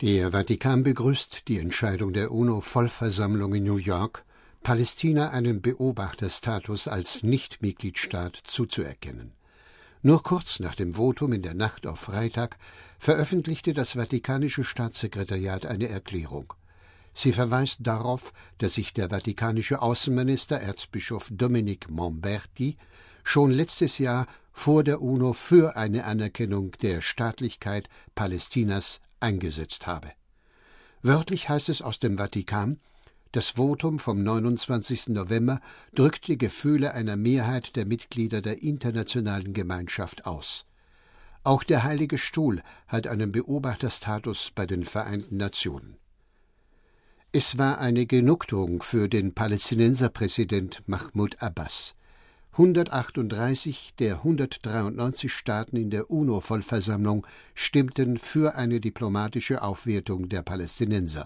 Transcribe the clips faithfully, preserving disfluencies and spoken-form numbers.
Der Vatikan begrüßt die Entscheidung der UNO-Vollversammlung in New York, Palästina einen Beobachterstatus als Nichtmitgliedstaat zuzuerkennen. Nur kurz nach dem Votum in der Nacht auf Freitag veröffentlichte das Vatikanische Staatssekretariat eine Erklärung. Sie verweist darauf, dass sich der vatikanische Außenminister Erzbischof Dominic Momberti schon letztes Jahr vor der UNO für eine Anerkennung der Staatlichkeit Palästinas eingesetzt habe. Wörtlich heißt es aus dem Vatikan: Das Votum vom neunundzwanzigsten November drückt die Gefühle einer Mehrheit der Mitglieder der internationalen Gemeinschaft aus. Auch der Heilige Stuhl hat einen Beobachterstatus bei den Vereinten Nationen. Es war eine Genugtuung für den Palästinenserpräsident Mahmoud Abbas. hundertachtunddreißig der hundertdreiundneunzig Staaten in der UNO-Vollversammlung stimmten für eine diplomatische Aufwertung der Palästinenser.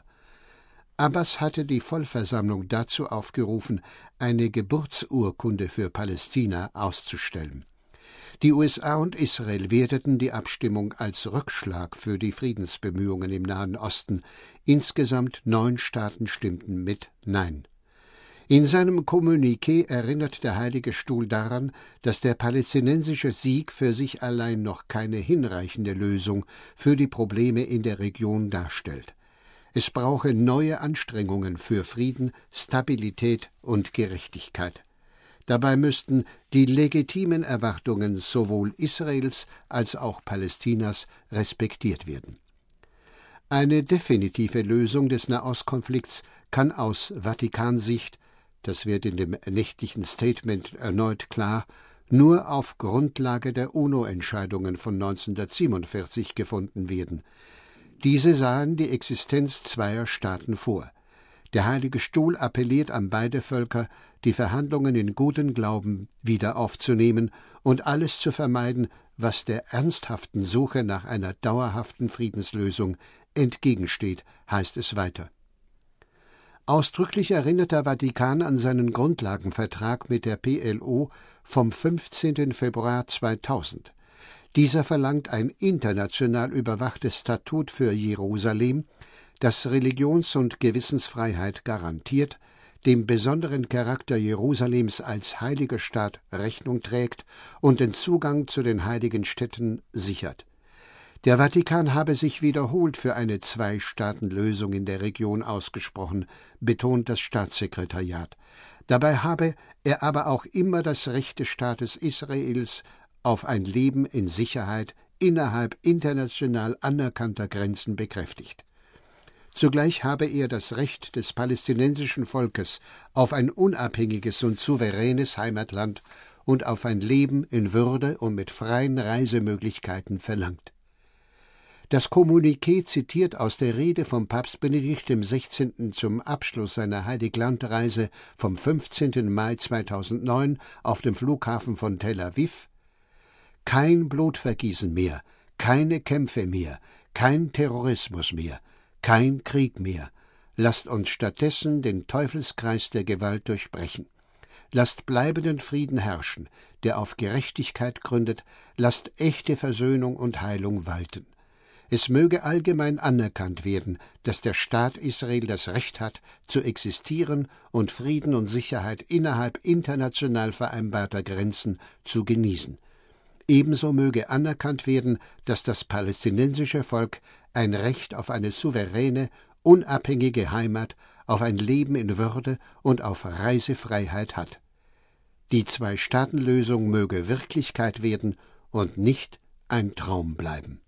Abbas hatte die Vollversammlung dazu aufgerufen, eine Geburtsurkunde für Palästina auszustellen. Die U S A und Israel werteten die Abstimmung als Rückschlag für die Friedensbemühungen im Nahen Osten. Insgesamt neun Staaten stimmten mit Nein. In seinem Kommuniqué erinnert der Heilige Stuhl daran, dass der palästinensische Sieg für sich allein noch keine hinreichende Lösung für die Probleme in der Region darstellt. Es brauche neue Anstrengungen für Frieden, Stabilität und Gerechtigkeit. Dabei müssten die legitimen Erwartungen sowohl Israels als auch Palästinas respektiert werden. Eine definitive Lösung des Nahostkonflikts kann aus Vatikansicht, das wird in dem nächtlichen Statement erneut klar, nur auf Grundlage der UNO-Entscheidungen von neunzehnhundertsiebenundvierzig gefunden werden. Diese sahen die Existenz zweier Staaten vor. Der Heilige Stuhl appelliert an beide Völker, die Verhandlungen in gutem Glauben wieder aufzunehmen und alles zu vermeiden, was der ernsthaften Suche nach einer dauerhaften Friedenslösung entgegensteht, heißt es weiter. Ausdrücklich erinnert der Vatikan an seinen Grundlagenvertrag mit der P L O vom fünfzehnten Februar zweitausend. Dieser verlangt ein international überwachtes Statut für Jerusalem, das Religions- und Gewissensfreiheit garantiert, dem besonderen Charakter Jerusalems als heiliger Stadt Rechnung trägt und den Zugang zu den heiligen Städten sichert. Der Vatikan habe sich wiederholt für eine Zwei-Staaten-Lösung in der Region ausgesprochen, betont das Staatssekretariat. Dabei habe er aber auch immer das Recht des Staates Israels auf ein Leben in Sicherheit innerhalb international anerkannter Grenzen bekräftigt. Zugleich habe er das Recht des palästinensischen Volkes auf ein unabhängiges und souveränes Heimatland und auf ein Leben in Würde und mit freien Reisemöglichkeiten verlangt. Das Kommuniqué zitiert aus der Rede von Papst Benedikt dem Sechzehnten zum Abschluss seiner Heiliglandreise vom fünfzehnten Mai zweitausendneun auf dem Flughafen von Tel Aviv: Kein Blutvergießen mehr, keine Kämpfe mehr, kein Terrorismus mehr, kein Krieg mehr. Lasst uns stattdessen den Teufelskreis der Gewalt durchbrechen. Lasst bleibenden Frieden herrschen, der auf Gerechtigkeit gründet. Lasst echte Versöhnung und Heilung walten. Es möge allgemein anerkannt werden, dass der Staat Israel das Recht hat, zu existieren und Frieden und Sicherheit innerhalb international vereinbarter Grenzen zu genießen. Ebenso möge anerkannt werden, dass das palästinensische Volk ein Recht auf eine souveräne, unabhängige Heimat, auf ein Leben in Würde und auf Reisefreiheit hat. Die Zwei-Staaten-Lösung möge Wirklichkeit werden und nicht ein Traum bleiben.